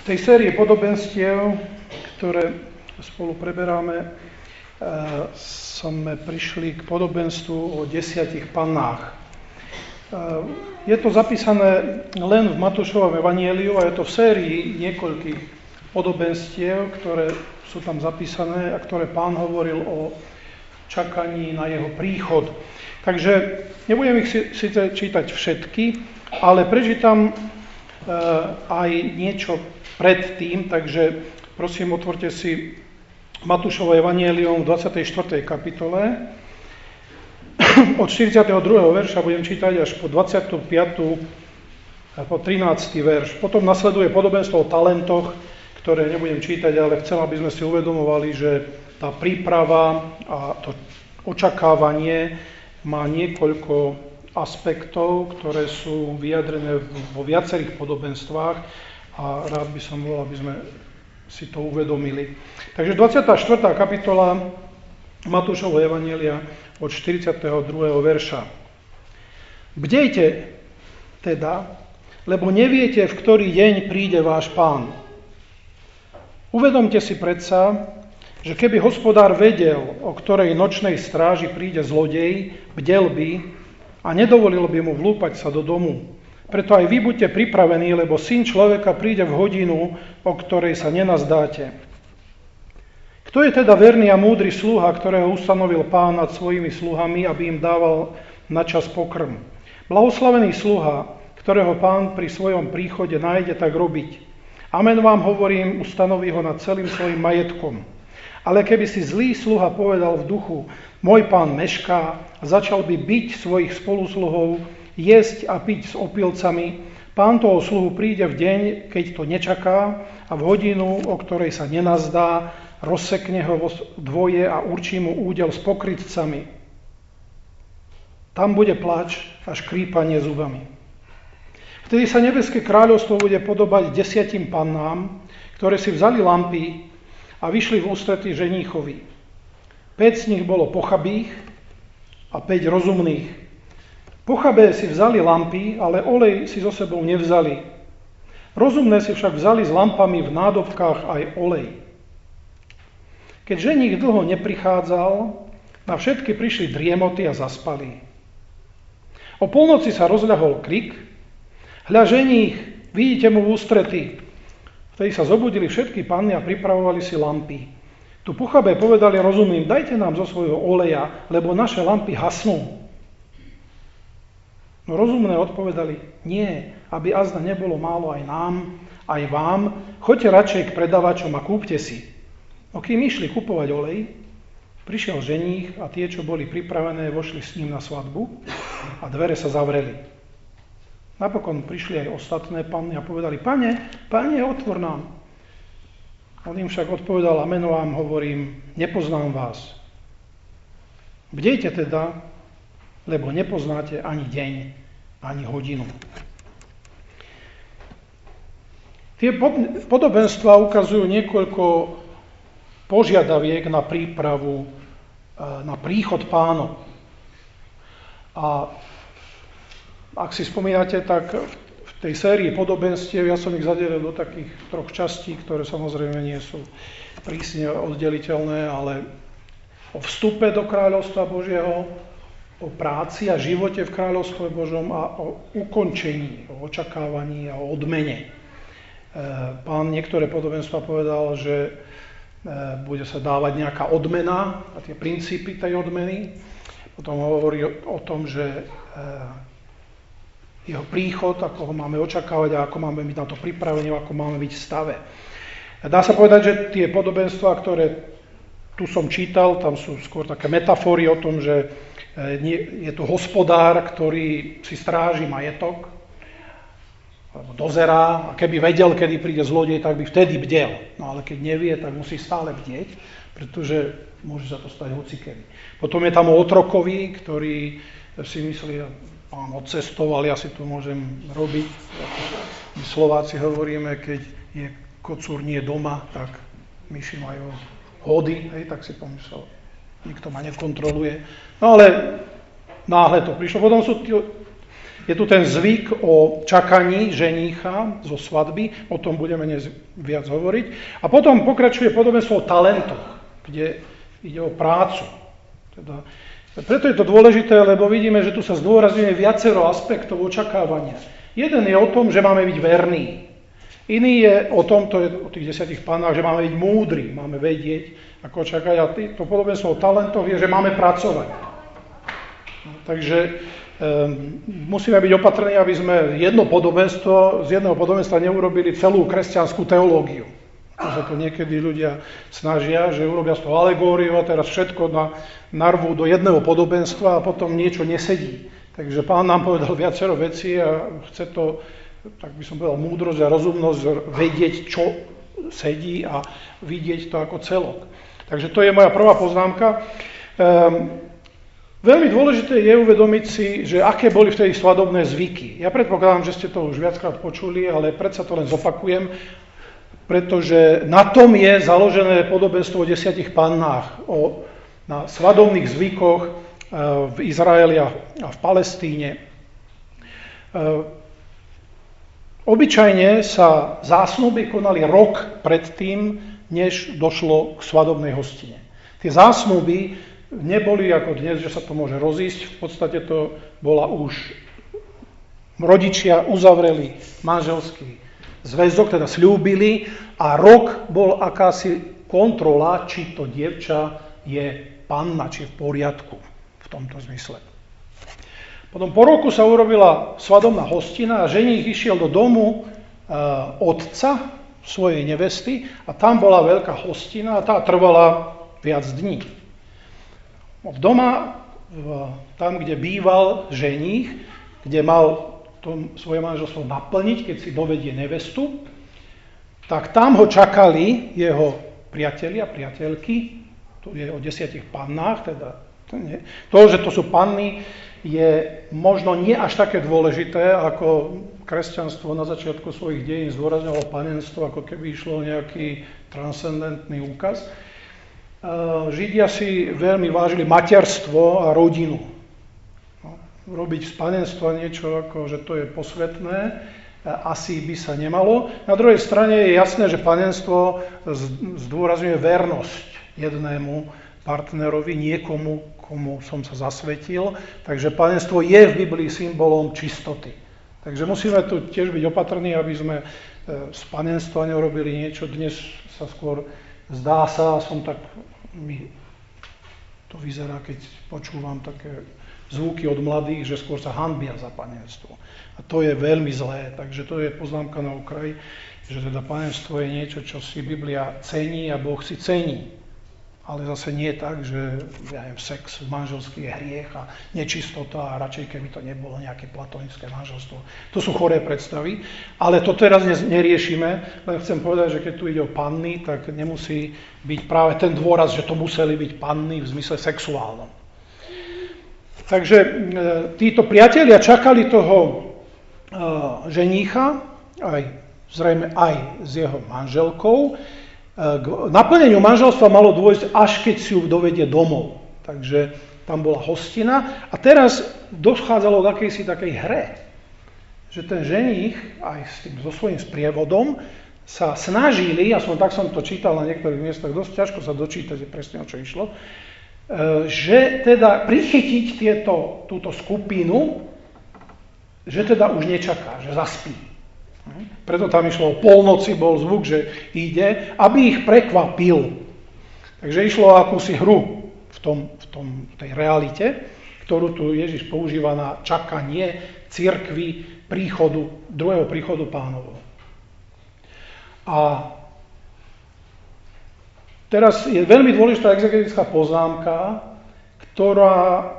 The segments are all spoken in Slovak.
V tej sérii podobenstiev, ktoré spolu preberáme, sme prišli k podobenstvu o 10 pannách. Je to zapísané len v Matúšovom evanjeliu a je to v sérii niekoľkých podobenstiev, ktoré sú tam zapísané a ktoré Pán hovoril o čakaní na jeho príchod. Takže nebudem ich síce čítať všetky, ale prečítam aj niečo predtým, takže prosím, otvorte si Matúšovo evanjelium v 24. kapitole. Od 42. verša budem čítať až po 25. a po 13. verš. Potom nasleduje podobenstvo o talentoch, ktoré nebudem čítať, ale chcem, aby sme si uvedomovali, že tá príprava a to očakávanie má niekoľko aspektov, ktoré sú vyjadrené vo viacerých podobenstvách a rád by som bol, aby sme si to uvedomili. Takže 24. kapitola Matúšovho evanjelia od 42. verša. Bdejte teda, lebo neviete, v ktorý deň príde váš Pán. Uvedomte si predsa, že keby hospodár vedel, o ktorej nočnej stráži príde zlodej, bdel by a nedovolil by mu vlúpať sa do domu. Preto aj vy buďte pripravení, lebo Syn človeka príde v hodinu, o ktorej sa nenazdáte. Kto je teda verný a múdry sluha, ktorého ustanovil Pán nad svojimi sluhami, aby im dával na čas pokrm? Blahoslavený sluha, ktorého Pán pri svojom príchode nájde tak robiť. Amen vám hovorím, ustanoví ho nad celým svojim majetkom. Ale keby si zlý sluha povedal v duchu, môj pán mešká, a začal by biť svojich spolusluhov, jesť a piť s opilcami, pán toho sluhu príde v deň, keď to nečaká a v hodinu, o ktorej sa nenazdá, rozsekne ho dvoje a určí mu údel s pokrytcami. Tam bude plač a škrípanie zubami. Vtedy sa nebeské kráľovstvo bude podobať 10 pannám, ktoré si vzali lampy a vyšli v ústretí ženíchovi. 5 z nich bolo pochabých a 5 rozumných. Pochabé si vzali lampy, ale olej si so sebou nevzali. Rozumné si však vzali s lampami v nádobkách aj olej. Keď ženích dlho neprichádzal, na všetky prišli driemoty a zaspali. O polnoci sa rozľahol krik. Hľa ženích, vidíte mu v ústretí. Vtedy sa zobudili všetky panny a pripravovali si lampy. Tu pochabé povedali rozumným, dajte nám zo svojho oleja, lebo naše lampy hasnú. No rozumné odpovedali, nie, aby azda nebolo málo aj nám, aj vám, choďte radšej k predavačom a kúpte si. No kým išli kupovať olej, prišiel ženích a tie, čo boli pripravené, vošli s ním na svadbu a dvere sa zavreli. Napokon prišli aj ostatné panny a povedali, Pane, otvor nám. On im však odpovedal, amen vám hovorím, nepoznám vás. Bdejte teda, lebo nepoznáte ani deň, ani hodinu. Tie podobenstvá ukazujú niekoľko požiadaviek na prípravu, na príchod Pánov. A ak si spomínate, tak v tej sérii podobenstiev ja som ich zadelil do takých 3 častí, ktoré samozrejme nie sú prísne oddeliteľné, ale o vstupe do kráľovstva Božieho, o práci a živote v kráľovstve Božom a o ukončení, o očakávaní a o odmene. Pán niektoré podobenstva povedal, že bude sa dávať nejaká odmena a tie princípy tej odmeny. Potom hovorí o tom, že jeho príchod, ako ho máme očakávať a ako máme byť na to pripravení, ako máme byť v stave. Dá sa povedať, že tie podobenstvá, ktoré tu som čítal, tam sú skôr také metafóry o tom, že je tu hospodár, ktorý si stráži majetok, alebo dozerá a keby vedel, kedy príde zlodej, tak by vtedy bdel. No ale keď nevie, tak musí stále bdieť, pretože môže sa to stať hocikedy. Potom je tam otrokovi, ktorý si myslí, Pán odcestoval, ja si tu môžem robiť. My Slováci hovoríme, keď je kocúr nie doma, tak myši majú hody, tak si pomyslel, nikto ma nekontroluje. No ale náhle to prišlo. Potom Je tu ten zvyk o čakaní ženícha zo svadby, o tom budeme dnes viac hovoriť. A potom pokračuje podobenstvo o talentoch, kde ide o prácu. Preto je to dôležité, lebo vidíme, že tu sa zdôrazňuje viacero aspektov očakávania. Jeden je o tom, že máme byť verní. Iný je o tom, to je o tých 10 pannách, že máme byť múdri, máme vedieť, ako čakať. A to podobenstvo o talentoch je, že máme pracovať. Takže musíme byť opatrní, aby sme z jedného podobenstva neurobili celú kresťanskú teológiu. Sa to niekedy ľudia snažia, že urobia z toho alegóriu a teraz všetko narvú do jedného podobenstva a potom niečo nesedí. Takže Pán nám povedal viacero vecí a chce to, tak by som povedal, múdrosť a rozumnosť vedieť, čo sedí a vidieť to ako celok. Takže to je moja prvá poznámka. Veľmi dôležité je uvedomiť si, že aké boli vtedy svadobné zvyky. Ja predpokladám, že ste to už viackrát počuli, ale predsa to len zopakujem, pretože na tom je založené podobenstvo o 10 pannách, na svadobných zvykoch v Izraeli a v Palestíne. Obyčajne sa zásnuby konali rok predtým, než došlo k svadobnej hostine. Tie zásnuby neboli ako dnes, že sa to môže rozísť. V podstate to bola už... Rodičia uzavreli manželský zväzok, teda sľúbili a rok bol akási kontrola, či to dievča je panna, či je v poriadku v tomto zmysle. Potom po roku sa urobila svadobná hostina a ženích išiel do domu otca svojej nevesty a tam bola veľká hostina a tá trvala viac dní. Doma, tam, kde býval ženích, kde mal to svoje manželstvo naplniť, keď si dovedie nevestu, tak tam ho čakali jeho priatelia, priateľky, tu je o 10 pannách, teda to, že to sú panny, je možno nie až také dôležité, ako kresťanstvo na začiatku svojich dejín zdôrazňovalo panenstvo, ako keby išlo nejaký transcendentný úkaz. Židia si veľmi vážili materstvo a rodinu. Robiť z panenstva niečo ako, že to je posvetné, asi by sa nemalo. Na druhej strane je jasné, že panenstvo zdôrazňuje vernosť jednému partnerovi, niekomu, komu som sa zasvetil. Takže panenstvo je v Biblii symbolom čistoty. Takže musíme tu tiež byť opatrní, aby sme z panenstva neurobili niečo. Dnes sa skôr zdá sa, mi to vyzerá, keď počúvam také zvuky od mladých, že skôr sa hanbia za panenstvo. A to je veľmi zlé, takže to je poznámka na okraji, že teda panenstvo je niečo, čo si Biblia cení a Boh si cení. Ale zase nie tak, že sex manželský je hriech a nečistota a radšej keby to nebolo nejaké platonické manželstvo. To sú choré predstavy, ale to teraz neriešime, len chcem povedať, že keď tu ide o panny, tak nemusí byť práve ten dôraz, že to museli byť panny v zmysle sexuálnom. Takže títo priatelia čakali toho ženícha, zrejme aj s jeho manželkou. K naplneniu manželstva malo dôjsť, až keď si ju dovedie domov. Takže tam bola hostina a teraz dochádzalo k akejsi takej hre, že ten ženích aj so svojím sprievodom sa snažili, tak som to čítal na niektorých miestach, dosť ťažko sa dočítať presne, o čo išlo, že teda prichytiť túto skupinu, že teda už nečaká, že zaspí. Preto tam išlo o polnoci, bol zvuk, že ide, aby ich prekvapil. Takže išlo o akúsi hru v tej realite, ktorú tu Ježiš používa na čakanie cirkvi druhého príchodu Pánovho. A teraz je veľmi dôležitá exegetická poznámka, ktorá...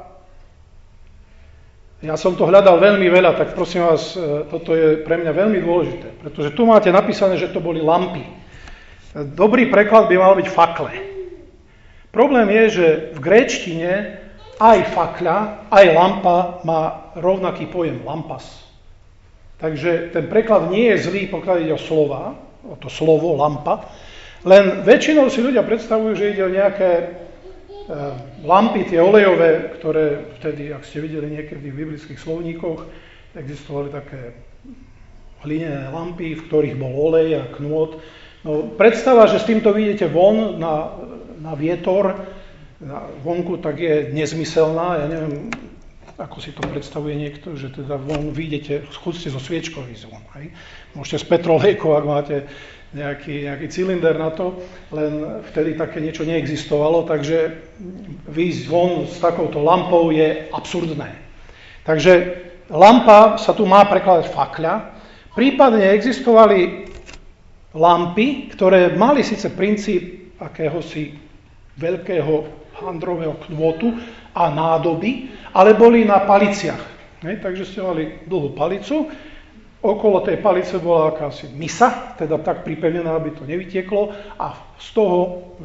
Ja som to hľadal veľmi veľa, tak prosím vás, toto je pre mňa veľmi dôležité, pretože tu máte napísané, že to boli lampy. Dobrý preklad by mal byť fakle. Problém je, že v gréčtine aj fakľa, aj lampa má rovnaký pojem, lampas. Takže ten preklad nie je zlý, pokiaľ ide o slova, o to slovo lampa, len väčšinou si ľudia predstavujú, že ide o nejaké lampy, tie olejové, ktoré vtedy, ak ste videli niekedy v biblických slovníkoch, existovali také hlinené lampy, v ktorých bol olej a knôt. No, predstava, že s týmto vyjdete von na vietor, vonku, tak je nezmyselná. Ja neviem, ako si to predstavuje niekto, že teda von vyjdete, skúste zo sviečkou ísť von. Hej. Môžete z petrolejkou, ak máte nejaký cylinder na to, len vtedy také niečo neexistovalo, takže výjsť von s takouto lampou je absurdné. Takže lampa sa tu má prekladať fakľa, prípadne existovali lampy, ktoré mali síce princíp akéhosi veľkého handrového knôtu a nádoby, ale boli na paliciach. Takže ste mali dlhú palicu, okolo tej palice bola akási misa, teda tak pripevnená, aby to nevytieklo, a z toho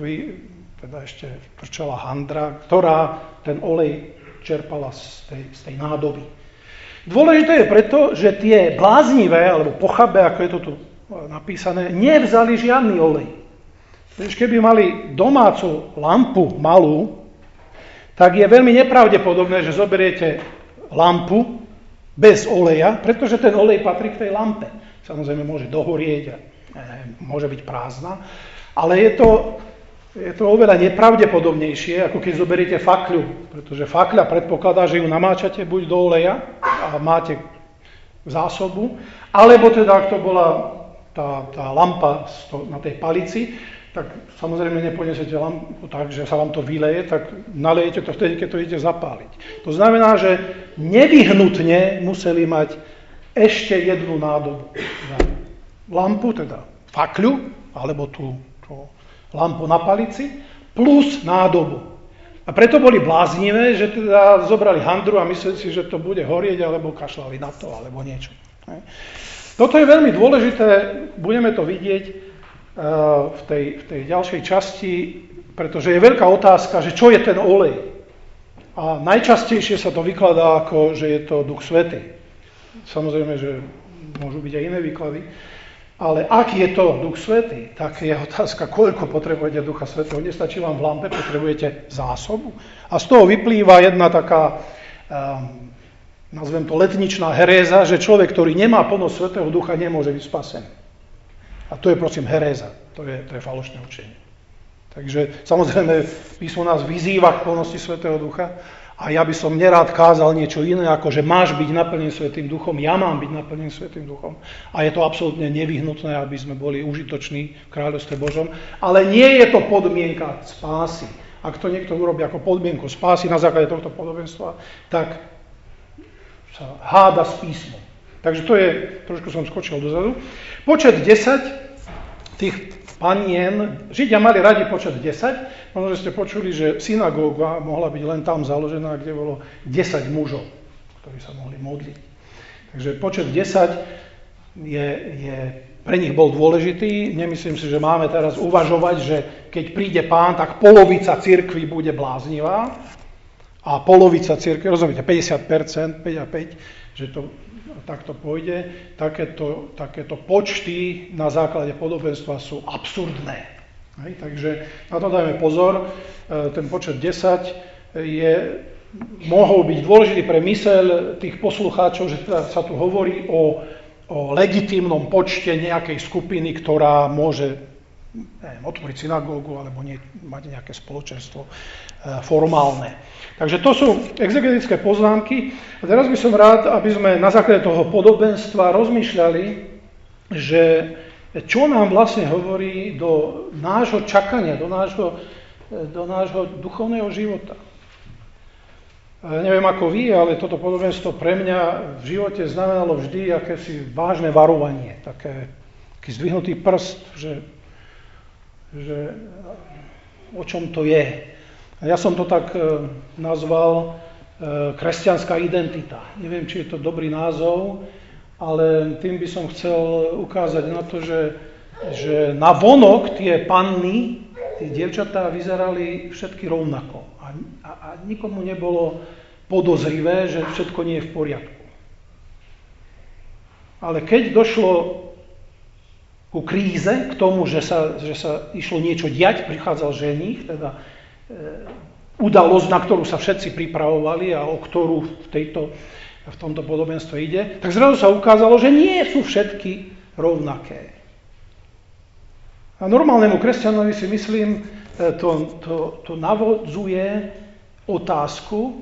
teda ešte trčala handra, ktorá ten olej čerpala z tej nádoby. Dôležité je preto, že tie bláznivé, alebo pochabé, ako je to tu napísané, nevzali žiadny olej. Keby mali domácu lampu malú, tak je veľmi nepravdepodobné, že zoberiete lampu bez oleja, pretože ten olej patrí k tej lampe. Samozrejme môže dohorieť a môže byť prázdna, ale je to oveľa nepravdepodobnejšie, ako keď zoberiete fakľu, pretože fakľa predpokladá, že ju namáčate buď do oleja a máte zásobu, alebo teda, ak to bola tá lampa na tej palici, tak samozrejme neponesete lampu tak, že sa vám to vyleje, tak nalejete to vtedy, keď to idete zapáliť. To znamená, že nevyhnutne museli mať ešte jednu nádobu. Lampu, teda fakľu, alebo tú lampu na palici, plus nádobu. A preto boli bláznivé, že teda zobrali handru a mysleli si, že to bude horieť, alebo kašľali na to, alebo niečo. Toto je veľmi dôležité, budeme to vidieť v tej ďalšej časti, pretože je veľká otázka, že čo je ten olej. A najčastejšie sa to vykladá ako, že je to Duch Svätý. Samozrejme, že môžu byť aj iné výklady, ale ak je to Duch Svätý, tak je otázka, koľko potrebujete Ducha Svätého. Nestačí vám v lampe, potrebujete zásobu. A z toho vyplýva jedna taká, nazvem to letničná heréza, že človek, ktorý nemá plnosť Svätého Ducha, nemôže byť spasený. A to je, prosím, heréza. To je falošné učenie. Takže, samozrejme, písmo nás vyzýva k plnosti Svätého Ducha a ja by som nerád kázal niečo iné, ako že máš byť naplnený Svätým Duchom, ja mám byť naplnený Svätým Duchom. A je to absolútne nevyhnutné, aby sme boli užitoční v kráľovstve Božom. Ale nie je to podmienka spásy. Ak to niekto urobí ako podmienku spásy na základe tohto podobenstva, tak sa háda s písmom. Takže to je, trošku som skočil dozadu. Počet 10 tých panien, Židia mali radi počet 10, možno, že ste počuli, že synagóga mohla byť len tam založená, kde bolo 10 mužov, ktorí sa mohli modliť. Takže počet 10 pre nich bol dôležitý. Nemyslím si, že máme teraz uvažovať, že keď príde Pán, tak polovica cirkvi bude bláznivá a polovica cirkvi, rozumiete, 50%, 5 a 5, že to takto pôjde, takéto počty na základe podobenstva sú absurdné. Takže na to dajme pozor. Ten počet 10 mohol byť dôležitý pre myseľ tých poslucháčov, že sa tu hovorí o legitímnom počte nejakej skupiny, ktorá môže otvoriť synagógu alebo mať nejaké spoločenstvo formálne. Takže to sú exegetické poznámky. A teraz by som rád, aby sme na základe toho podobenstva rozmýšľali, že čo nám vlastne hovorí do nášho čakania, do nášho duchovného života. Neviem ako vy, ale toto podobenstvo pre mňa v živote znamenalo vždy akési vážne varovanie, taký zdvihnutý prst, že o čom to je. Ja som to tak nazval kresťanská identita. Neviem, či je to dobrý názov, ale tým by som chcel ukázať na to, že na vonok tie panny, tie dievčatá vyzerali všetky rovnako. A nikomu nebolo podozrivé, že všetko nie je v poriadku. Ale keď došlo ku kríze, k tomu, že sa išlo niečo diať, prichádzal ženích, teda udalosť, na ktorú sa všetci pripravovali a o ktorú v tejto v tomto podobenstve ide, tak zrazu sa ukázalo, že nie sú všetky rovnaké. A normálnemu kresťanovi si myslím, to navodzuje otázku,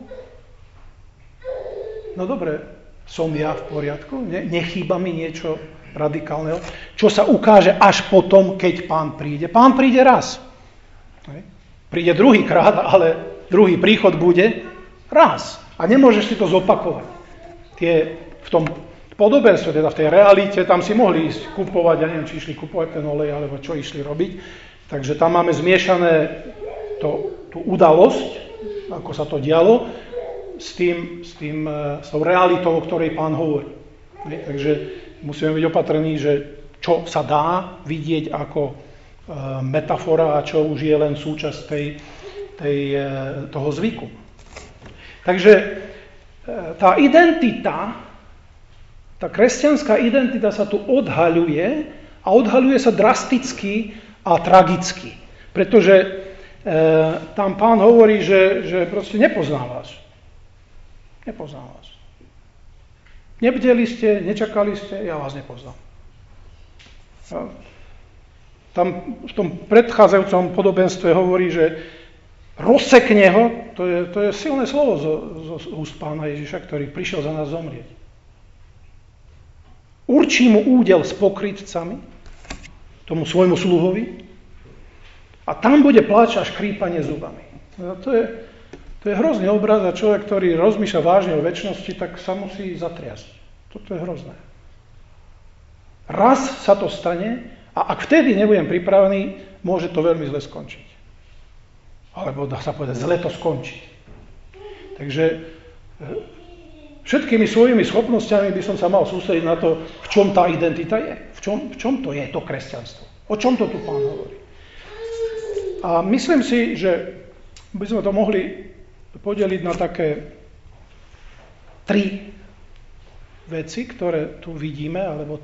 no dobre, som ja v poriadku, nechýba mi niečo radikálneho, čo sa ukáže až potom, keď Pán príde. Pán príde raz. Príde druhýkrát, ale druhý príchod bude raz. A nemôžeš si to zopakovať. V tom podobenstve, teda v tej realite, tam si mohli ísť kupovať, ja neviem, či išli kupovať ten olej, alebo čo išli robiť. Takže tam máme zmiešané tú udalosť, ako sa to dialo, s tou realitou, o ktorej Pán hovorí. Takže musíme byť opatrní, že čo sa dá vidieť ako metafora a čo už je len súčasť toho zvyku. Takže tá identita, tá kresťanská identita sa tu odhaľuje a odhaľuje sa drasticky a tragicky. Pretože tam Pán hovorí, že proste nepoznám vás. Nepoznám vás. Nebdeli ste, nečakali ste, ja vás nepoznám. Tam v tom predchádzajúcom podobenstve hovorí, že rozsekne ho, to je silné slovo z úst Pána Ježiša, ktorý prišiel za nás zomrieť. Určí mu údel s pokrytcami, tomu svojmu sluhovi, a tam bude pláč a škrípanie zubami. To je hrozný obraz a človek, ktorý rozmýšľa vážne o večnosti, tak sa musí zatriasť. Toto je hrozné. Raz sa to stane a ak vtedy nebudem pripravený, môže to veľmi zle skončiť. Alebo dá sa povedať, zle to skončiť. Takže všetkými svojimi schopnosťami by som sa mal sústrediť na to, v čom tá identita je. V čom to je to kresťanstvo. O čom to tu Pán hovorí. A myslím si, že by sme to mohli podeliť na také 3 veci, ktoré tu vidíme, alebo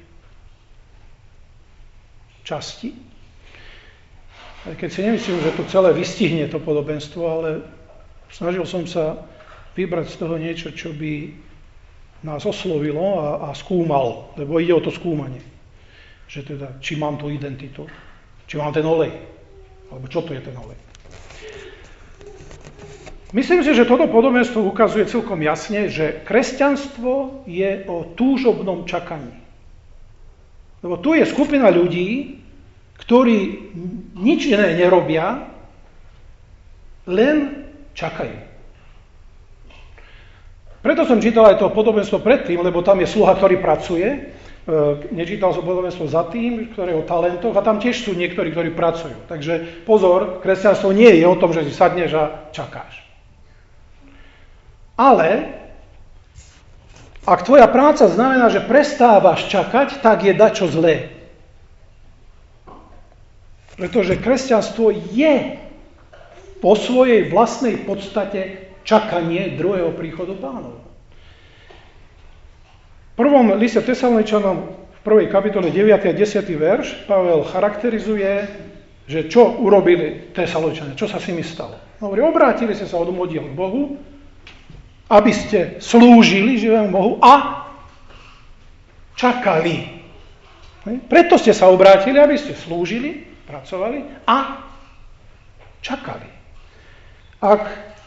3 časti. Keď si nemyslím, že to celé vystihne to podobenstvo, ale snažil som sa vybrať z toho niečo, čo by nás oslovilo a skúmalo, lebo ide o to skúmanie. Že teda, či mám tú identitu, či mám ten olej, alebo čo to je ten olej. Myslím si, že toto podobenstvo ukazuje celkom jasne, že kresťanstvo je o túžobnom čakaní. Lebo tu je skupina ľudí, ktorí nič iné nerobia, len čakajú. Preto som čítal aj to podobenstvo predtým, lebo tam je sluha, ktorý pracuje. Nečítal som podobenstvo za tým, ktoré je o talentoch, a tam tiež sú niektorí, ktorí pracujú. Takže pozor, kresťanstvo nie je o tom, že si sadneš a čakáš. Ale ak tvoja práca znamená, že prestávaš čakať, tak je dačo zlé. Pretože kresťanstvo je po svojej vlastnej podstate čakanie druhého príchodu Pánovho. V prvom liste Tesaloničanom v 1. kapitole 9. a 10. verš Pavel charakterizuje, že čo urobili Tesaloničania, čo sa s nimi stalo. Hovorí, obrátili ste sa od modiel k Bohu, aby ste slúžili živému Bohu a čakali. Preto ste sa obrátili, aby ste slúžili, pracovali a čakali. Ak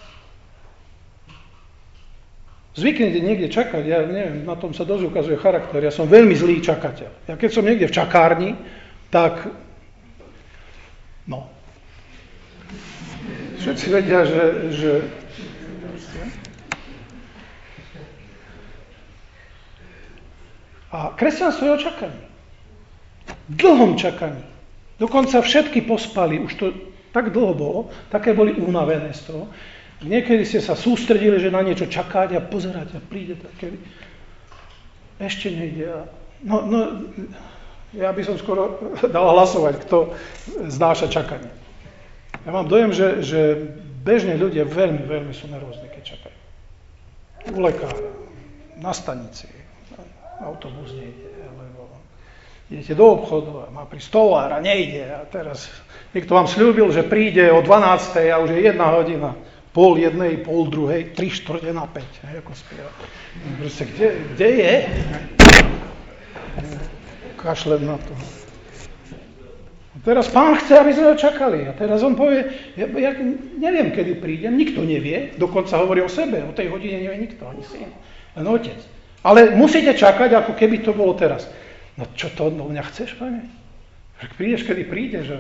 zvyknete niekde čakať, ja neviem, na tom sa dosť ukazuje charakter, ja som veľmi zlý čakateľ. Ja keď som niekde v čakárni, tak všetci vedia, že a kresťanstvo je o čakaní. Dlhom čakaní. Dokonca všetky pospali, už to tak dlho bolo, také boli unavené z toho. Niekedy ste sa sústredili, že na niečo čakáte a pozeráte a príde také. Ešte nejde. Ja by som skoro dal hlasovať, kto znáša čakanie. Ja mám dojem, že bežne ľudia veľmi, veľmi sú nervózni, keď čakajú. U lekára, na stanici, autobus nejde, alebo idete do obchodu a má prísť továr a nejde. A teraz niekto vám sľúbil, že príde o 12:00 a už je 1 hodina. 1:30, 1:30, 3:45, ako spieva. Proste, kde je? Kašlem na to. A teraz Pán chce, aby sme ho čakali. A teraz on povie, ja neviem, kedy prídem, nikto nevie, dokonca hovorí o sebe, o tej hodine nevie nikto, ani syn, len otec. Ale musíte čakať, ako keby to bolo teraz. No čo to od mňa chceš, Pane? Prídeš, kedy prídeš.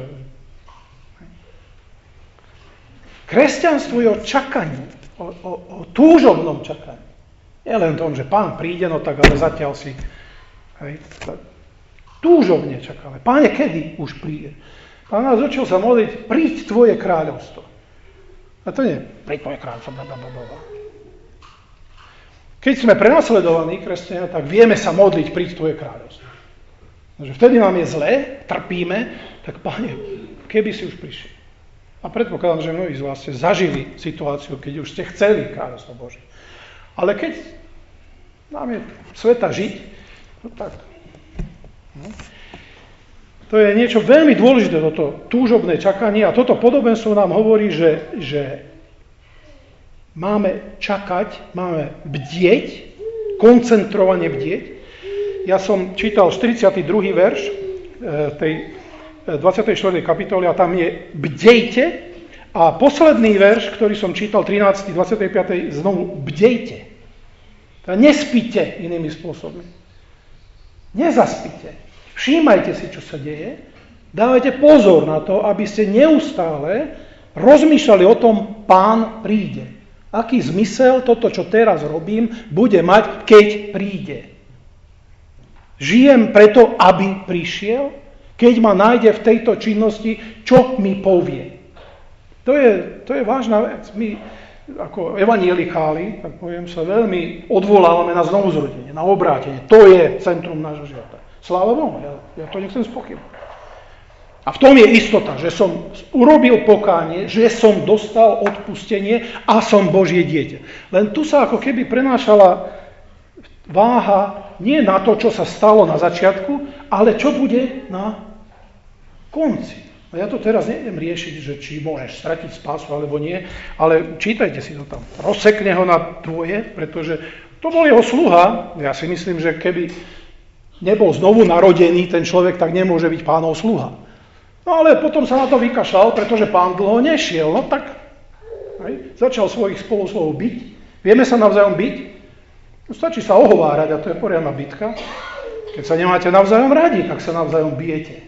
Kresťanstvo je o čakaní, o túžobnom čakaní. Nie len tom, že Pán príde, no tak ale zatiaľ si túžobne čakáme. Páne, kedy už príde? Pán nás učil sa modliť, príď tvoje kráľovstvo. A to nie, príď tvoje kráľovstvo, blablabla. Keď sme prenasledovaní, kresťania, tak vieme sa modliť, príď tvoje kráľovstvo. Takže vtedy nám je zlé, trpíme, tak Pane, keby si už prišiel. A predpokladám, že mnohí z vás ste zažili situáciu, keď už ste chceli kráľovstvo Božie. Ale keď nám je sveta žiť, no tak. No. To je niečo veľmi dôležité, toto túžobné čakanie. A toto podobenstvo nám hovorí, že máme čakať, máme bdieť, koncentrovane bdieť. Ja som čítal 42. verš tej 24. kapitoly a tam je bdejte a posledný verš, ktorý som čítal, 13. 25. znovu bdejte. Nespíte inými spôsobmi. Nezaspíte. Všímajte si, čo sa deje. Dávajte pozor na to, aby ste neustále rozmýšľali o tom, Pán príde. Aký zmysel toto, čo teraz robím, bude mať, keď príde. Žijem preto, aby prišiel, keď ma nájde v tejto činnosti, čo mi povie. To je vážna vec. My ako evanjelikáli, tak poviem, sa veľmi odvolávame na znovuzrodenie, na obrátenie. To je centrum nášho života. Sláva Bohu, ja to nechcem spochybniť. A v tom je istota, že som urobil pokánie, že som dostal odpustenie a som Božie dieťa. Len tu sa ako keby prenášala váha nie na to, čo sa stalo na začiatku, ale čo bude na konci. A ja to teraz nejdem riešiť, že či môžeš stratiť spásu alebo nie, ale čítajte si to tam. Rozsekne ho na dvoje, pretože to bol jeho sluha. Ja si myslím, že keby nebol znovu narodený ten človek, tak nemôže byť Pánov sluha. No ale potom sa na to vykašľal, pretože Pán dlho nešiel. No tak začal svojich spoluslovov byť. Vieme sa navzájom byť. No, stačí sa ohovárať a to je poriadna bitka. Keď sa nemáte navzájom radi, tak sa navzájom bijete.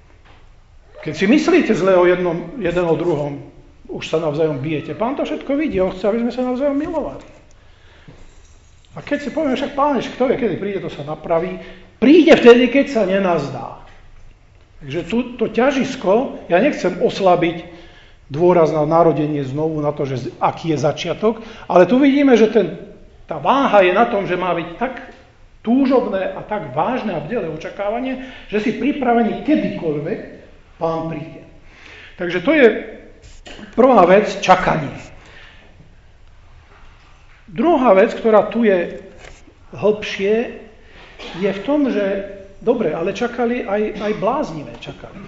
Keď si myslíte zle o jeden o druhom, už sa navzájom bijete. Pán to všetko vidí, on chce, aby sme sa navzájom milovali. A keď si povieme, však Pán, kto vie, kedy príde, to sa napraví. Príde vtedy, keď sa nenazdá. Takže to ťažisko, ja nechcem oslabiť dôraz na narodenie znovu, na to, že aký je začiatok, ale tu vidíme, že tá váha je na tom, že má byť tak túžobné a tak vážne a bdelé očakávanie, že si pripravený kedykoľvek Pán príde. Takže to je prvá vec, čakanie. Druhá vec, ktorá tu je hlbšie, je v tom, že dobre, ale čakali aj bláznivé čakali.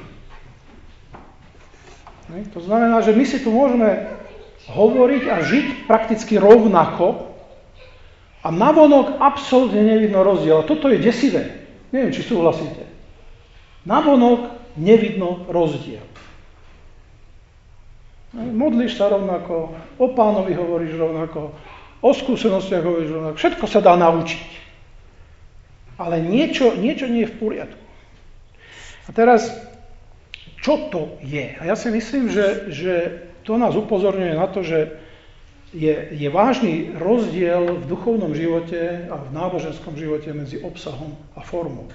To znamená, že my si tu môžeme hovoriť a žiť prakticky rovnako a navonok absolútne nevidno rozdiel. A toto je desivé. Neviem, či súhlasíte. Navonok nevidno rozdiel. Modlíš sa rovnako, o Pánovi hovoríš rovnako, o skúsenostiach hovoríš rovnako, všetko sa dá naučiť. Ale niečo nie je v poriadku. A teraz, čo to je? A ja si myslím, že to nás upozorňuje na to, že je vážny rozdiel v duchovnom živote a v náboženskom živote medzi obsahom a formou.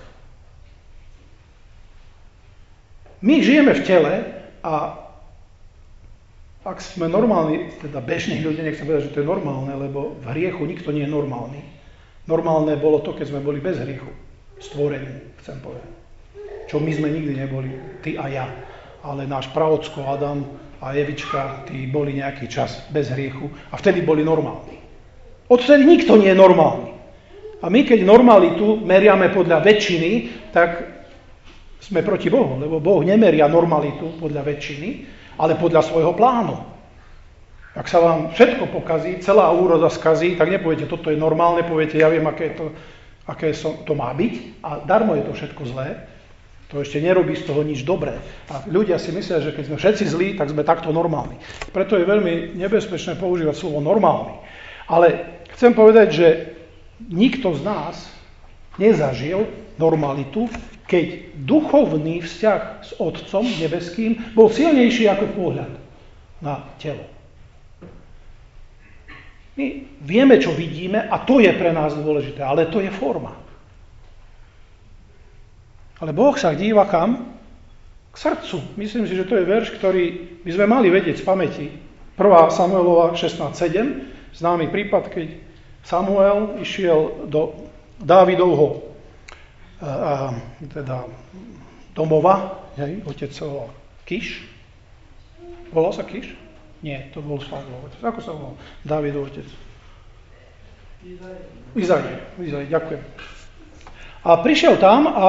My žijeme v tele a ak sme normálni, teda bežní ľudia, nechcem povedať, že to je normálne, lebo v hriechu nikto nie je normálny. Normálne bolo to, keď sme boli bez hriechu. Stvorení, chcem povedať. Čo my sme nikdy neboli, ty a ja. Ale náš praocko Adam a Evička, tí boli nejaký čas bez hriechu a vtedy boli normálni. Odtedy nikto nie je normálny. A my, keď normalitu meriame podľa väčšiny, tak sme proti Bohu, lebo Boh nemeria normalitu podľa väčšiny, ale podľa svojho plánu. A Ak sa vám všetko pokazí, celá úroda skazí, tak nepoviete, toto je normálne, poviete, ja viem, aké to má byť a darmo je to všetko zlé. To ešte nerobí z toho nič dobré. A ľudia si myslia, že keď sme všetci zlí, tak sme takto normálni. Preto je veľmi nebezpečné používať slovo normálny. Ale chcem povedať, že nikto z nás nezažil normalitu, keď duchovný vzťah s Otcom nebeským bol silnejší ako pohľad na telo. My vieme, čo vidíme a to je pre nás dôležité, ale to je forma. Ale Boh sa díva kam? K srdcu. Myslím si, že to je verš, ktorý by sme mali vedieť z pamäti. 1. Samuelova 16.7, známy prípad, keď Samuel išiel do Dávidovho domova, otec sa volal Kiš. Volal sa Kiš? Nie, to bol Saulov otec. Ako sa volal? Dávidov otec. Izaj, ďakujem. A prišiel tam a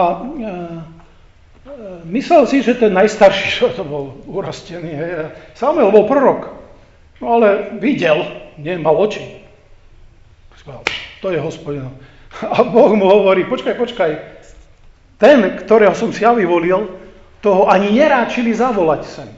myslel si, že ten najstarší, čo to bol urastený. Samuel bol prorok, no ale videl, nemal oči. To je Hospodin. A Boh mu hovorí, počkaj, ten, ktorého som si ja vyvolil, toho ani neráčili zavolať sem.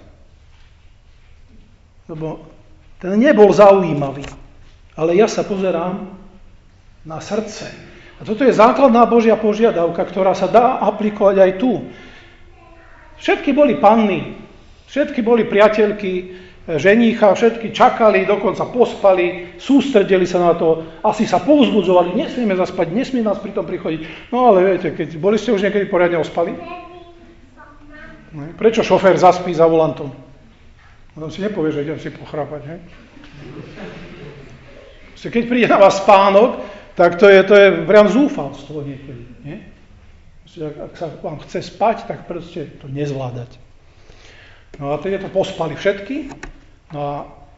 Lebo ten nebol zaujímavý. Ale ja sa pozerám na srdce. A toto je základná Božia požiadavka, ktorá sa dá aplikovať aj tu. Všetky boli panny, všetky boli priateľky ženícha, všetky čakali, dokonca pospali, sústredili sa na to, asi sa povzbudzovali, nesmieme zaspať, nesmie nás pri tom prichodiť. No ale viete, boli ste už niekedy poriadne ospali? Prečo šofér zaspí za volantom? On si nepovie, že idem si pochrápať. Keď príde na vás spánok, tak to je priam zúfalstvo niekedy. Nie? Ak sa vám chce spať, tak proste to nezvládať. No a teda to pospali všetky. No a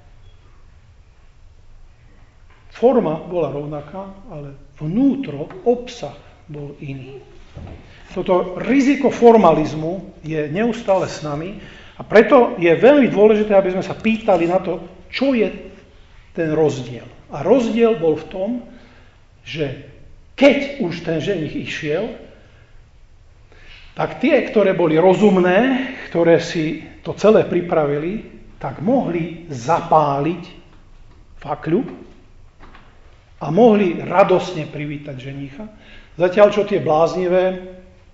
forma bola rovnaká, ale vnútro, obsah bol iný. Toto riziko formalizmu je neustále s nami a preto je veľmi dôležité, aby sme sa pýtali na to, čo je ten rozdiel. A rozdiel bol v tom, že keď už ten ženich išiel, tak tie, ktoré boli rozumné, ktoré si to celé pripravili, tak mohli zapáliť fakľu a mohli radosne privítať ženicha. Zatiaľ, čo tie bláznivé,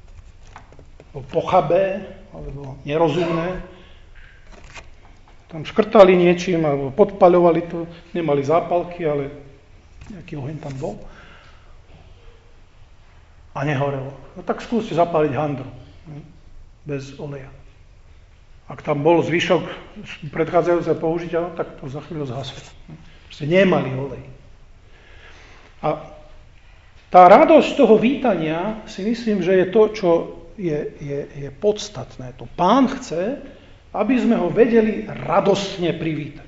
pochabé, alebo nerozumné, tam škrtali niečím, alebo podpaľovali to, nemali zápalky, ale nejaký oheň tam bol. A nehorelo. No tak skúste zapáliť handru. Bez oleja. Ak tam bol zvyšok predchádzajúceho použitia, no, tak to za chvíľu zhaslo. Proste nemali olej. A tá radosť toho vítania si myslím, že je to, čo je podstatné. To Pán chce, aby sme ho vedeli radostne privítať.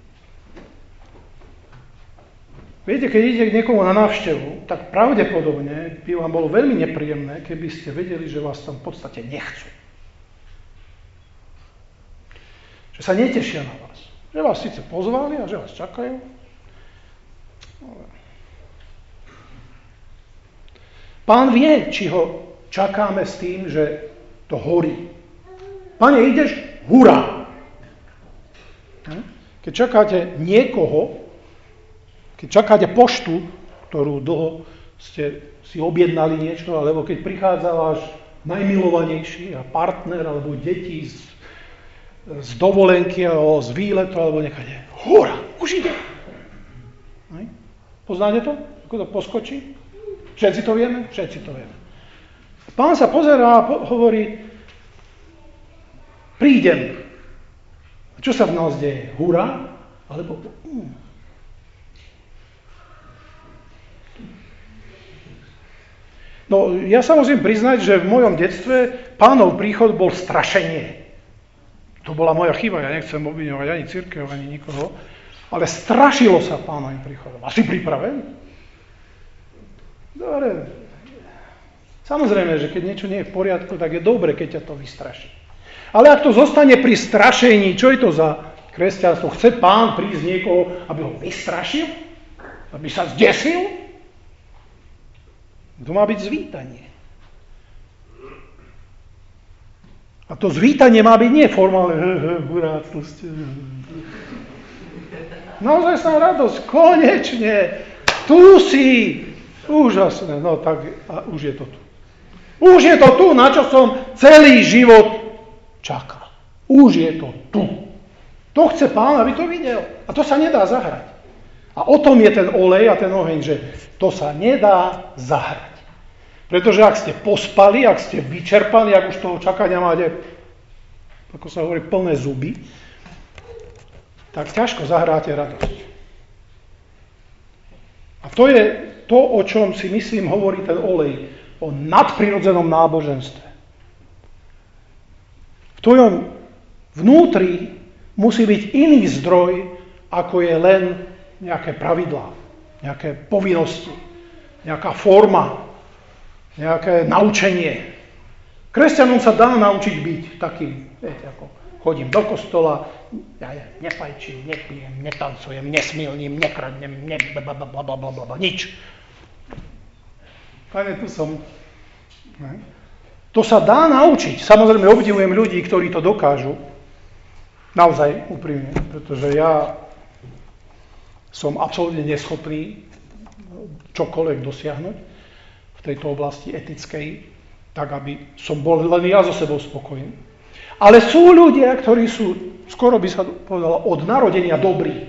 Viete, keď idete k niekomu na návštevu, tak pravdepodobne by vám bolo veľmi nepríjemné, keby ste vedeli, že vás tam v podstate nechcú. Že sa netešia na vás. Že vás síce pozvali a že vás čakajú. Pán vie, či ho čakáme s tým, že to horí. Pane, ideš? Hurá! Keď čakáte niekoho, keď čakáte poštu, ktorú dlho ste si objednali niečo, alebo keď prichádza váš najmilovanejší a partner, alebo deti z dovolenky, alebo z výletu, alebo nekade. Hurá, už ide! Poznáte to? Ako to poskočí? Všetci to vieme? Všetci to vieme. Pán sa pozerá a hovorí, prídem. A čo sa v nás deje? Hurá? Alebo No, ja sa musím priznať, že v mojom detstve Pánov príchod bol strašenie. To bola moja chyba, ja nechcem obviňovať ani cirkev, ani nikoho, ale strašilo sa Pánovým príchodom. A si pripravený? Dobre. Samozrejme, že keď niečo nie je v poriadku, tak je dobre, keď ťa to vystraší. Ale ak to zostane pri strašení, čo je to za kresťanstvo. Chce Pán prísť niekoho, aby ho vystrašil? Aby sa zdesil? To má byť zvítanie. A to zvítanie má byť nie formálne, hurá, naozaj sa radosť, konečne, tu si, úžasné, no tak a už je to tu. Už je to tu, na čo som celý život čakal. Už je to tu. To chce Pán, aby to videl. A to sa nedá zahrať. A o tom je ten olej a ten oheň, že to sa nedá zahrať. Pretože ak ste pospali, ak ste vyčerpali, ak už toho čakania máte, ako sa hovorí, plné zuby, tak ťažko zahráte radosť. A to je to, o čom si myslím hovorí ten olej, o nadprirodzenom náboženstve. V tvojom vnútri musí byť iný zdroj, ako je len nejaké pravidlá, nejaké povinnosti, nejaká forma, nejaké naučenie. Kresťanom sa dá naučiť byť takým, viete, ako chodím do kostola, ja nefajčím, nepijem, netancujem, nesmilním, nekradnem, blablabla, nič. Pane, tu som. To sa dá naučiť. Samozrejme, obdivujem ľudí, ktorí to dokážu. Naozaj, úprimne, pretože ja som absolútne neschopný čokoľvek dosiahnuť v tejto oblasti etickej, tak aby som bol len ja so sebou spokojný. Ale sú ľudia, ktorí sú, skoro by sa povedalo, od narodenia dobrí.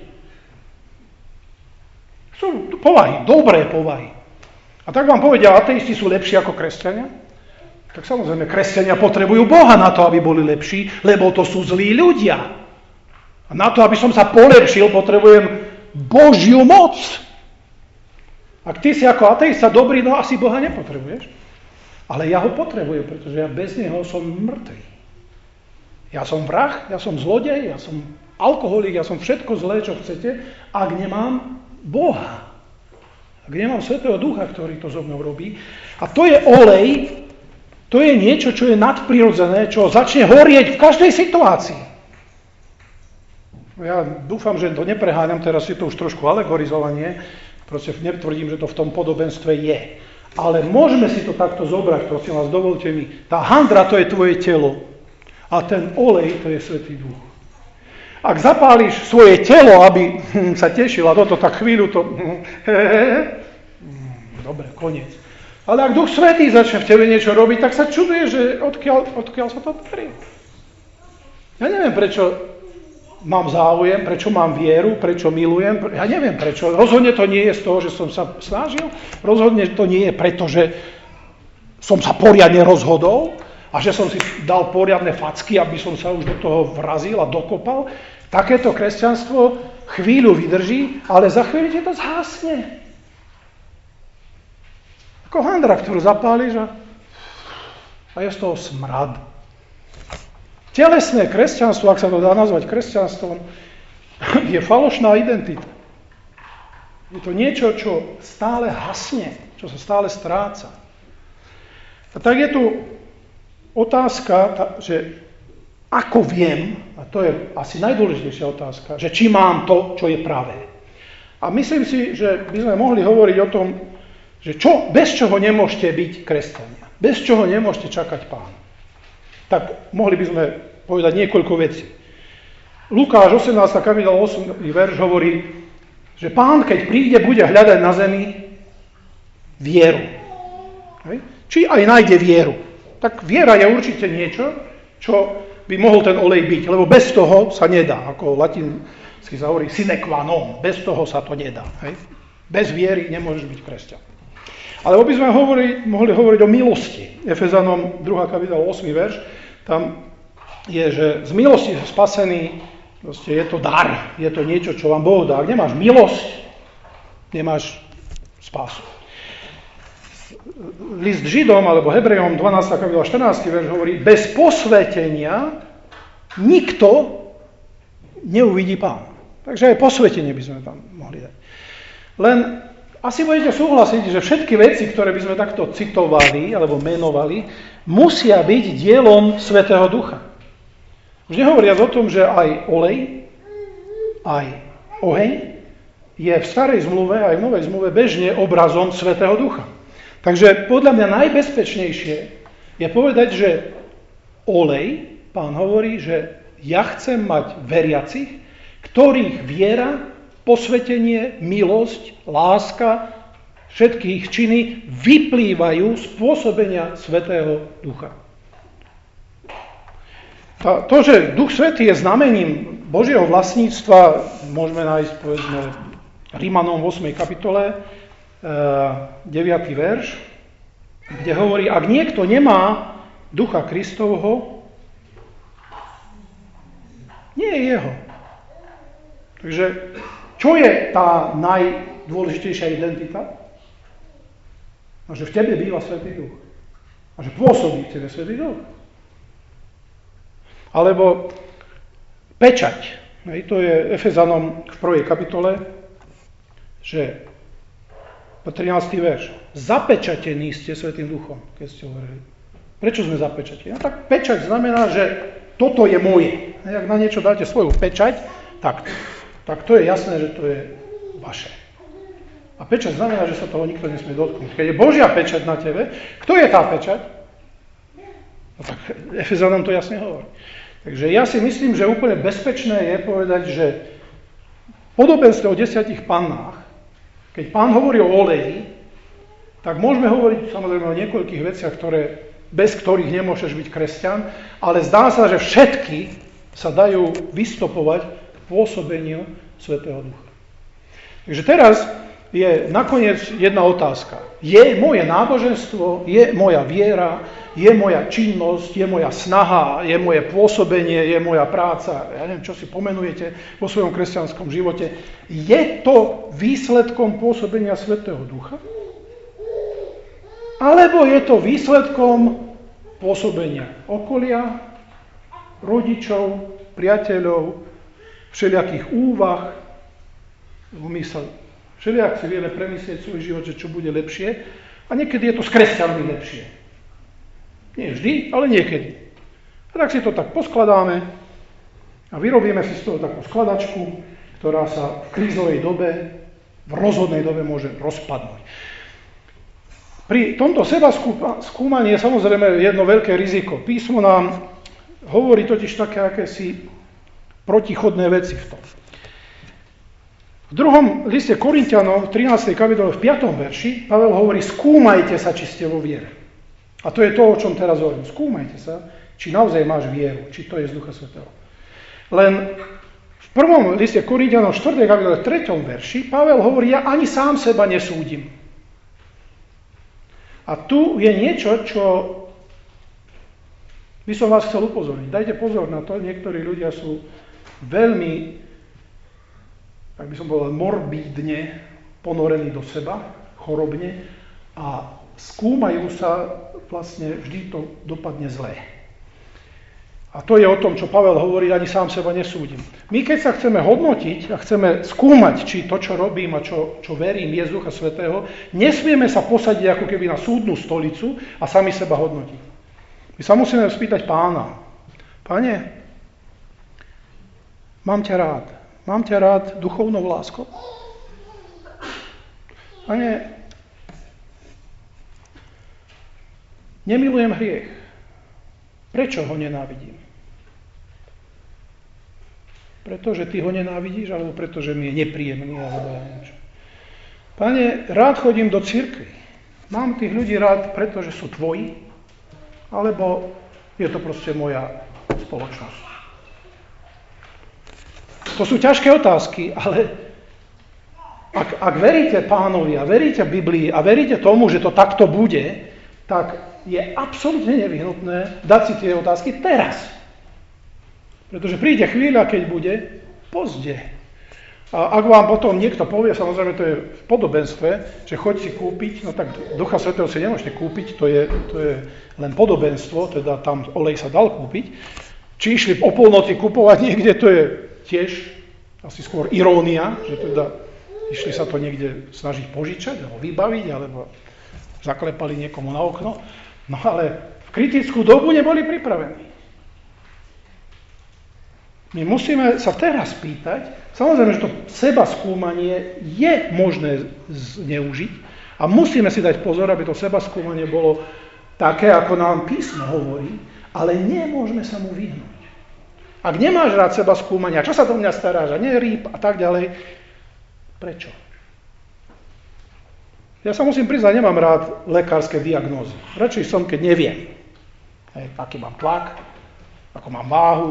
Sú povahy, dobré povahy. A tak vám povedia, ateisti sú lepší ako kresťania? Tak samozrejme, kresťania potrebujú Boha na to, aby boli lepší, lebo to sú zlí ľudia. A na to, aby som sa polepšil, potrebujem Božiu moc. Ak ty si ako ateista dobrý, no asi Boha nepotrebuješ. Ale ja ho potrebujem, pretože ja bez neho som mŕtvý. Ja som vrah, ja som zlodej, ja som alkoholík, ja som všetko zlé, čo chcete, ak nemám Boha. Ak nemám Svätého Ducha, ktorý to so mnou robí. A to je olej, to je niečo, čo je nadprirodzené, čo začne horieť v každej situácii. Ja dúfam, že to nepreháňam, teraz je to už trošku alegorizovanie, proste netvrdím, že to v tom podobenstve je. Ale môžeme si to takto zobrať, prosím vás, dovolte mi. Tá handra, to je tvoje telo. A ten olej, to je Svätý Duch. Ak zapáliš svoje telo, aby sa tešila toto, tak chvíľu to... Dobre, koniec. Ale ak Duch Svätý začne v tebe niečo robiť, tak sa čuduje, že odkiaľ sa to berie. Ja neviem, prečo mám záujem, prečo mám vieru, prečo milujem. Ja neviem prečo. Rozhodne to nie je z toho, že som sa snažil. Rozhodne to nie je preto, že som sa poriadne rozhodol a že som si dal poriadne facky, aby som sa už do toho vrazil a dokopal. Takéto kresťanstvo chvíľu vydrží, ale za chvíľu ti to zhasne. Ako handra, ktorú zapáliš a je z toho smrad. Telesné kresťanstvo, ak sa to dá nazvať kresťanstvom, je falošná identita. Je to niečo, čo stále hasne, čo sa stále stráca. A tak je tu otázka, že ako viem, a to je asi najdôležitejšia otázka, že či mám to, čo je pravé. A myslím si, že by sme mohli hovoriť o tom, že bez čoho nemôžete byť kresťania, bez čoho nemôžete čakať Pána. Tak mohli by sme povedať niekoľko vecí. Lukáš 18. kapitola 8. verš hovorí, že Pán, keď príde, bude hľadať na zemi vieru. Hej? Či aj nájde vieru. Tak viera je určite niečo, čo by mohol ten olej byť, lebo bez toho sa nedá. Ako latinsky sa hovorí sine qua non. Bez toho sa to nedá. Hej? Bez viery nemôžeš byť kresťan. Ale by sme mohli hovoriť o milosti. Efezanom 2. kapitola 8. verš, tam je, že z milosti sme spasení, je to dar, je to niečo, čo vám Boh dá. Ak nemáš milosť, nemáš spásu. List Židom, alebo Hebrejom 12. kapitola 14. verš hovorí, bez posvetenia nikto neuvidí Pána. Takže aj posvetenie by sme tam mohli dať. Len asi budete súhlasiť, že všetky veci, ktoré by sme takto citovali alebo menovali, musia byť dielom Svätého Ducha. Už nehovoriac o tom, že aj olej aj oheň je v starej zmluve aj v novej zmluve bežne obrazom Svätého Ducha. Takže podľa mňa najbezpečnejšie je povedať, že olej, Pán hovorí, že ja chcem mať veriacich, ktorých viera, posvetenie, milosť, láska, všetky ich činy vyplývajú z pôsobenia Svätého Ducha. To, že Duch Svätý je znamením Božieho vlastníctva, môžeme nájsť, povedzme, Rímanom v 8. kapitole, 9. verš, kde hovorí, ak niekto nemá Ducha Kristovho, nie je jeho. Takže, čo je tá najdôležitejšia identita? A že v tebe býva Svätý Duch. A že pôsobí v tebe Svätý Duch. Alebo pečať. To je Efezanom v 1. kapitole, že 13. verš. Zapečatení ste Svätým Duchom, keď ste hovorili. Prečo sme zapečatení? No tak pečať znamená, že toto je moje. Ak na niečo dáte svoju pečať, tak to je jasné, že to je vaše. A pečať znamená, že sa toho nikto nesmie dotknúť. Keď je Božia pečať na tebe, kto je tá pečať? No tak Efezanom to jasne hovorí. Takže ja si myslím, že úplne bezpečné je povedať, že podobenstvo o 10 pannách, keď Pán hovorí o oleji, tak môžeme hovoriť samozrejme o niekoľkých veciach, bez ktorých nemôžeš byť kresťan, ale zdá sa, že všetky sa dajú vystopovať k pôsobeniu Svätého Ducha. Takže teraz je nakoniec jedna otázka. Je moje náboženstvo, je moja viera, je moja činnosť, je moja snaha, je moje pôsobenie, je moja práca, ja neviem, čo si pomenujete vo svojom kresťanskom živote, je to výsledkom pôsobenia Svätého Ducha? Alebo je to výsledkom pôsobenia okolia, rodičov, priateľov, všelijakých úvah, všelijak si vieme premyslieť svoj život, že čo bude lepšie, a niekedy je to s kresťanmi lepšie. Nie vždy, ale niekedy. A tak si to tak poskladáme a vyrobíme si z toho takú skladačku, ktorá sa v krízovej dobe, v rozhodnej dobe môže rozpadnúť. Pri tomto sebaskúmaní je samozrejme jedno veľké riziko. Písmo nám hovorí totiž také akési protichodné veci v tom. V druhom liste Korinťanom, v 13. kapitole, v 5. verši, Pavel hovorí, skúmajte sa, či ste vo viere. A to je to, o čom teraz hovorím. Skúmajte sa, či naozaj máš vieru, či to je z Ducha Svätého. Len v prvom liste Korinťanom, v 4. kapitole, v 3. verši, Pavel hovorí, ja ani sám seba nesúdim. A tu je niečo, čo by som vás chcel upozorniť. Dajte pozor na to, niektorí ľudia sú veľmi, tak by som povedal, morbídne ponorení do seba, chorobne, a skúmajú sa, vlastne vždy to dopadne zlé. A to je o tom, čo Pavel hovorí, ani sám seba nesúdim. My keď sa chceme hodnotiť a chceme skúmať, či to, čo robím a čo verím, je z Ducha Svätého, nesmieme sa posadiť ako keby na súdnu stolicu a sami seba hodnotiť. My sa musíme spýtať Pána. Pane, mám ťa rád. Mám ťa rád duchovnou láskou? Pane, nemilujem hriech. Prečo ho nenávidím? Pretože ty ho nenávidíš, alebo pretože mi je nepríjemný, alebo ja niečo. Pane, rád chodím do cirkvi. Mám tých ľudí rád, pretože sú tvoji, alebo je to proste moja spoločnosť. To sú ťažké otázky, ale ak veríte Pánovi a veríte Biblii a veríte tomu, že to takto bude, tak je absolútne nevyhnutné dať si tie otázky teraz. Pretože príde chvíľa, keď bude pozde. A ak vám potom niekto povie, samozrejme to je v podobenstve, že choď si kúpiť, no tak Ducha Svätého si nemôžete kúpiť, to je len podobenstvo, teda tam olej sa dal kúpiť. Či išli o polnoci kupovať niekde, to je tiež asi skôr irónia, že teda išli sa to niekde snažiť požičať, alebo vybaviť, alebo zaklepali niekomu na okno. No ale v kritickú dobu neboli pripravení. My musíme sa teraz pýtať, samozrejme, že to seba skúmanie je možné zneužiť a musíme si dať pozor, aby to seba skúmanie bolo také, ako nám písmo hovorí, ale nemôžeme sa mu vyhnúť. Ak nemáš rád seba skúmania, čo sa do mňa staráš a nerýb a tak ďalej, prečo? Ja sa musím priznať, nemám rád lekárske diagnózy. Radšej som, keď neviem. Aký mám tlak, ako mám váhu,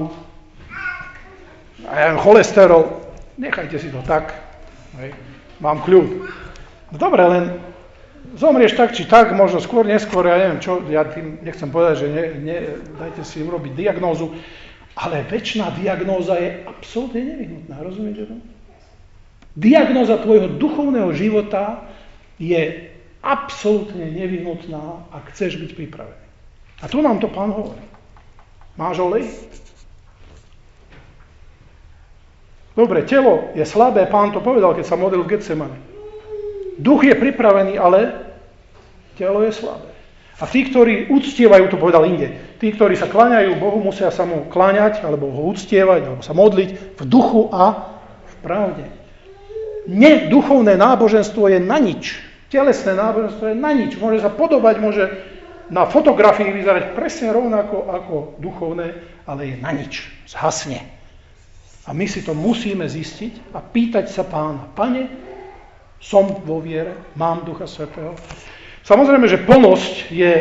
a ja mám cholesterol, nechajte si to tak, mám kľud. No dobre, len zomrieš tak či tak, možno skôr, neskôr, ja neviem čo, ja tým nechcem povedať, že dajte si urobiť diagnózu, ale večná diagnóza je absolútne nevyhnutná, rozumiete to? Diagnóza tvojho duchovného života je absolútne nevyhnutná, ak chceš byť pripravený. A tu nám to Pán hovorí. Máš olej? Dobre, telo je slabé, Pán to povedal, keď sa modlil v Getsemane. Duch je pripravený, ale telo je slabé. A tí, ktorí uctievajú, to povedal inde, tí, ktorí sa kláňajú Bohu, musia sa mu kláňať, alebo ho uctievať, alebo sa modliť v duchu a v pravde. Neduchovné náboženstvo je na nič. Telesné náboženstvo je na nič. Môže sa podobať, môže na fotografii vyzerať presne rovnako ako duchovné, ale je na nič. Zhasne. A my si to musíme zistiť a pýtať sa Pána. Pane, som vo viere, mám Ducha Svätého. Samozrejme, že plnosť je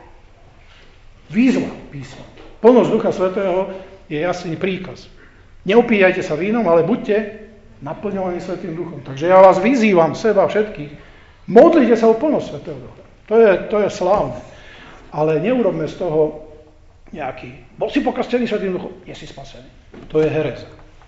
výzva písma. Plnosť Ducha Svätého je jasný príkaz. Neopíjajte sa vínom, ale buďte naplňovaní Svätým Duchom. Takže ja vás vyzývam, seba všetkých, modlite sa o plnosť Svätého Ducha. To je slávne. Ale neurobme z toho nejaký, bol si pokrstený Svätým Duchom, nie si spasený. To je hereza.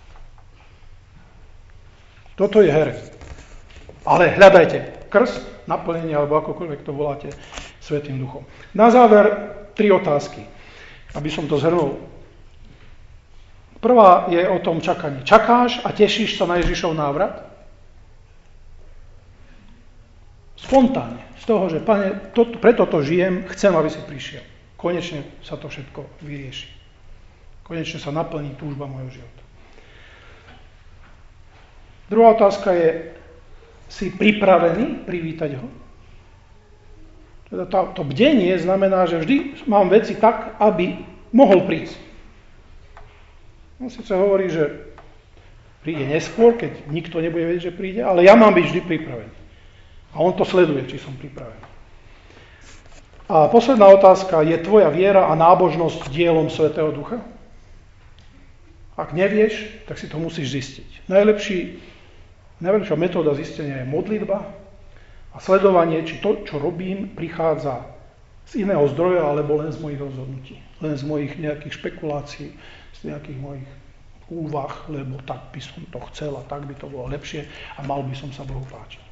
Toto je herez. Ale hľadajte krst, naplnenie, alebo akokoľvek to voláte, Svätým Duchom. Na záver 3 otázky, aby som to zhrnul. Prvá je o tom čakaní. Čakáš a tešíš sa na Ježišov návrat? Spontánne. Z toho, že Pane, preto to žijem, chcem, aby si prišiel. Konečne sa to všetko vyrieši. Konečne sa naplní túžba môjho života. Druhá otázka je, si pripravený privítať ho? Teda to bdenie znamená, že vždy mám veci tak, aby mohol prísť. On síce hovorí, že príde neskôr, keď nikto nebude vedieť, že príde, ale ja mám byť vždy pripravený. A on to sleduje, či som pripravený. A posledná otázka, je tvoja viera a nábožnosť dielom Svätého Ducha? Ak nevieš, tak si to musíš zistiť. Najlepšia metóda zistenia je modlitba a sledovanie, či to, čo robím, prichádza z iného zdroja, alebo len z mojich rozhodnutí. Len z mojich nejakých špekulácií, z nejakých mojich úvah, lebo tak by som to chcel a tak by to bolo lepšie a mal by som sa Bohu páčiť.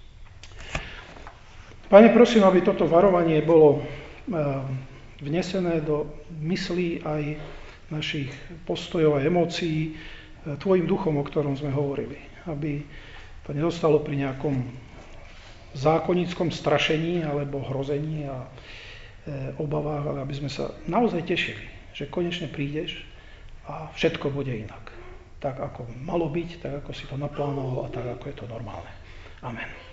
Pane, prosím, aby toto varovanie bolo vnesené do myslí aj našich postojov a emócií Tvojim duchom, o ktorom sme hovorili. Aby to nedostalo pri nejakom zákonníckom strašení alebo hrození a obavách, ale aby sme sa naozaj tešili, že konečne prídeš a všetko bude inak. Tak, ako malo byť, tak, ako si to naplánoval a tak, ako je to normálne. Amen.